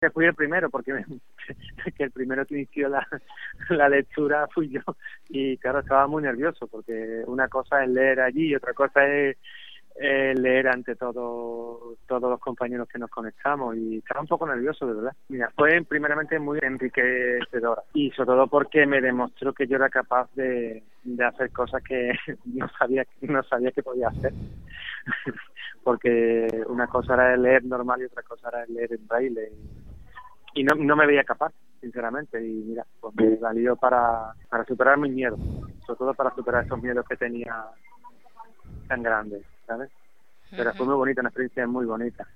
que fui el primero, porque que el primero que inició la lectura fui yo, y claro, estaba muy nervioso, porque una cosa es leer allí y otra cosa es leer ante todos los compañeros que nos conectamos, y estaba un poco nervioso, de verdad. Mira, fue primeramente muy enriquecedora, y sobre todo porque me demostró que yo era capaz de hacer cosas que no sabía que podía hacer. Porque una cosa era el leer normal y otra cosa era el leer en braille, y no me veía capaz, sinceramente, y mira, pues me valió para superar mis miedos, sobre todo para superar esos miedos que tenía tan grandes, ¿sabes? Pero fue muy bonita, una experiencia muy bonita.